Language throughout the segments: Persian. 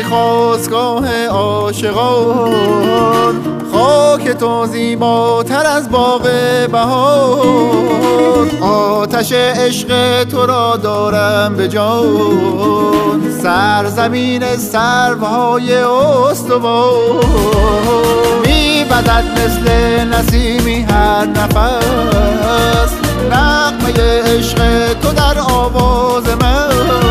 خاستگاه عاشقان، خاک تو زیباتر از باغ بهار. آتش عشق تو را دارم به جان، سرزمین سروهای استوار. می‌وزد مثل نسیمی هر نفس، نغمه عشق تو در آواز من.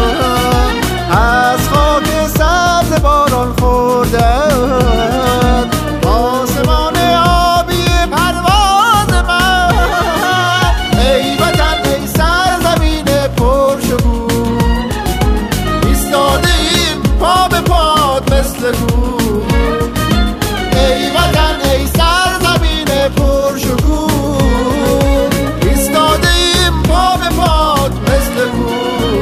از خاک سبز باران خورده‌اند آسمان آبی پرواز من. ای وطن ای سرزمین پرشکوه، ایستادیم پا به پات مثل کوه. ای وطن ای سرزمین پرشکوه، ایستادیم پا به پات مثل کوه.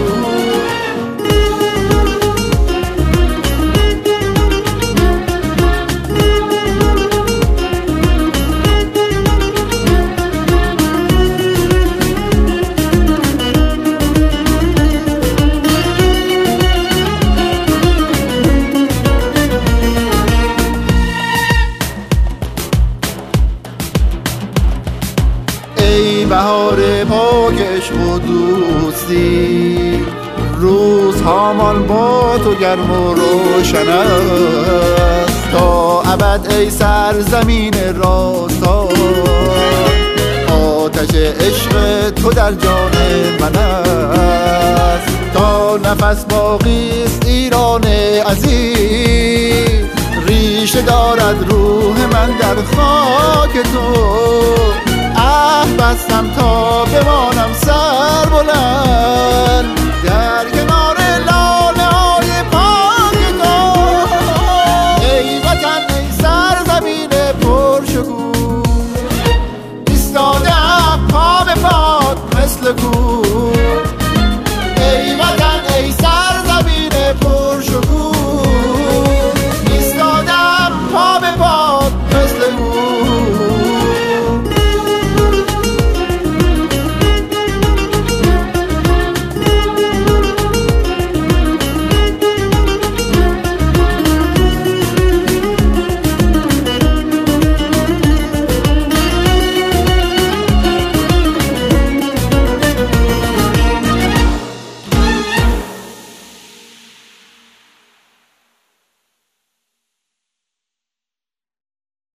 ای بهار پاک عشق و دوستی، روزهامان با تو گرم و روشن است تا ابد. ای سرزمین راستا، آتش عشق تو در جان من است تا نفس باقی است ایران عزیز. ریشه دارد روح من در خاک تو، بستم تا